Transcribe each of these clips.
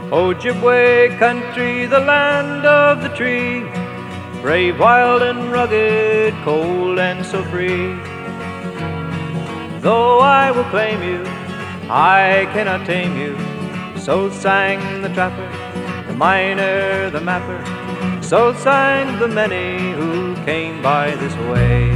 Ojibwe country, the land of the tree, brave, wild and rugged, cold and so free. Though I will claim you, I cannot tame you. So sang the trapper, the miner, the mapper. So sang the many who came by this way.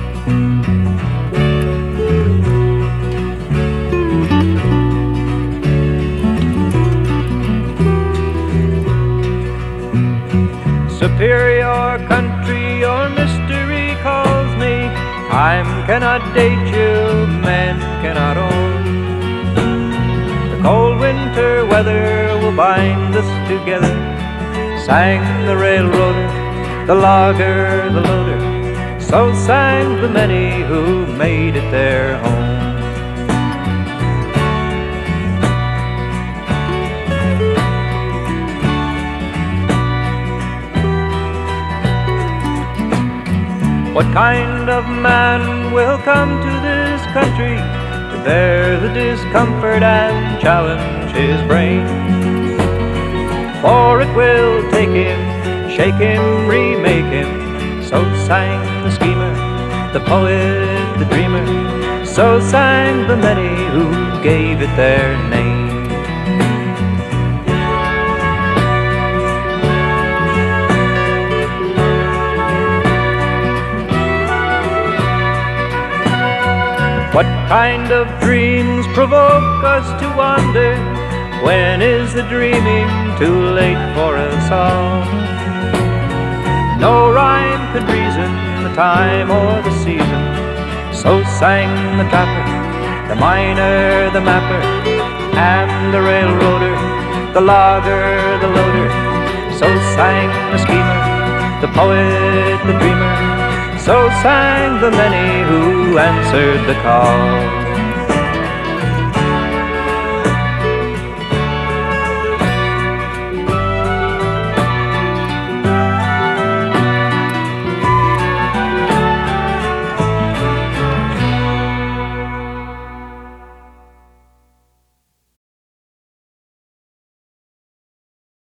Superior country, your mystery calls me. Time cannot date you, men cannot own. The cold winter weather will bind us together, sang the railroader, the logger, the loader. So sang the many who made it their home. What kind of man will come to this country to bear the discomfort and challenge his brain? For it will take him, shake him, remake him. So sang the schemer, the poet, the dreamer. So sang the many who gave it their name. What kind of dreams provoke us to wander? When is the dreaming too late for us all? No rhyme could reason the time or the season. So sang the trapper, the miner, the mapper, and the railroader, the logger, the loader. So sang the schemer, the poet, the dreamer. So sang the many who answered the call.